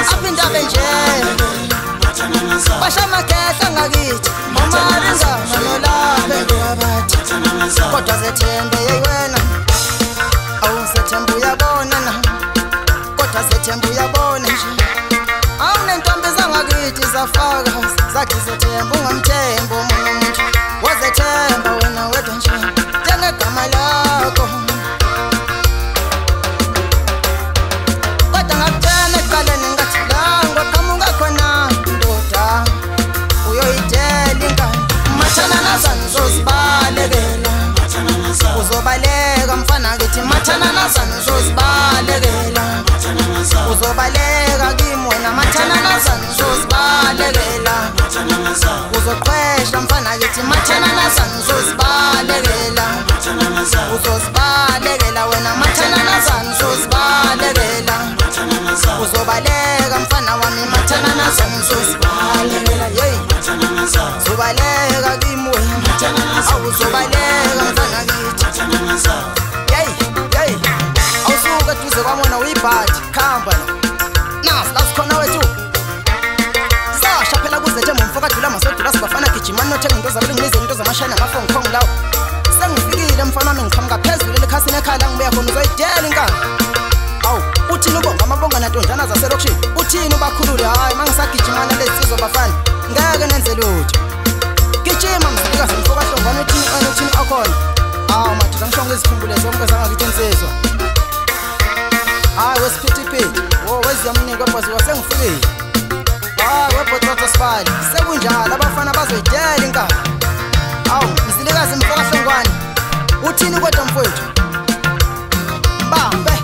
aphinda benje bashama kehla ngakithi umaringa nolaphe wabathi kodwa zethembe yewena awusethembe uyabona na kodwa zethembe uyabona nje awunentombi zangakithi zafaka zathi zethembe ungamthemba umuntu wazethemba wena wedwa nje njengegama lakho kodwa ngakutshena ekuqaleni ngathi la ngoqhamuka khona ndoda uyoyidela ingane mathana nazana uzozibalekela uzobaleka mfana kithi mathana nazana uzozibalekela uzobaleka kimi wena mathana nazana uzozibalekela uzoqhwesha mfana kithi mathana nazana uzozibalekela uzozibalekela wena mathana nazana uzozibalekela uzobaleka mfana wami mathana nazana uzozibalekela hey uzobaleka kimi wena awuzobaleka mfana kithi hey awusuka duze kwamona uyibhathi khamba nasi la sikhona wethu sasha phela kuze nje mfokadula masodula sibafana gijimani nothenga into zabele nginize into zamashayina ngafo ngikhonga lawo sengifikile mfana wami ngiqhamuka phezulu lekhasini ekhala ngibuya khona uzoyidela inkani awu uthini ubonga amabonga nantondana zaselokishini uthini ubakhulule hayi mangisagijimana lezizwe bafana ngeke nenze lutho gijima mfikazi mfokahlongwana uthini akhona awu madoda ngishonga izikhumbule zonke zangakithi insizwa hayi wesiphithiphithi weziyamnika mfazi wasengifikile hayi webhotsotho sibali sekunjalo abafana bazoyidela inkani awu mzilikazi mfokahlongwane uthini kodwa mfowethu mbambe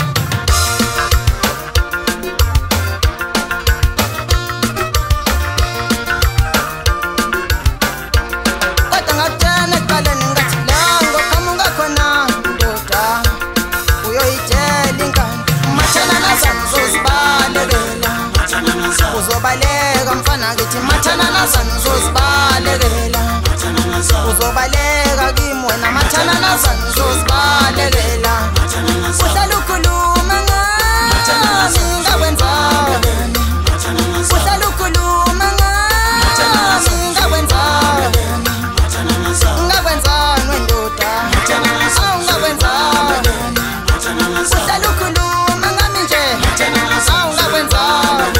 kodwa ngakutshena ekuqaleni ngathi la ngoqhamuka khona ndoda uyoyidela ingane mathana nazana uzozibalekela uzobaleka mfana kithi mathana nazana uzozibalekela uzobaleka kimi wena mathana nazana uzozibalekela uhlala ukhuluma ngami ngakwenzani uhlala ukhuluma ngami ngakwenzani ngakwenzani wendoda awungakwenzani uhlala ukhuluma ngami nje awungakwenzani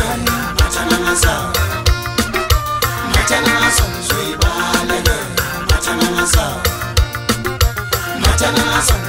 mathana nazana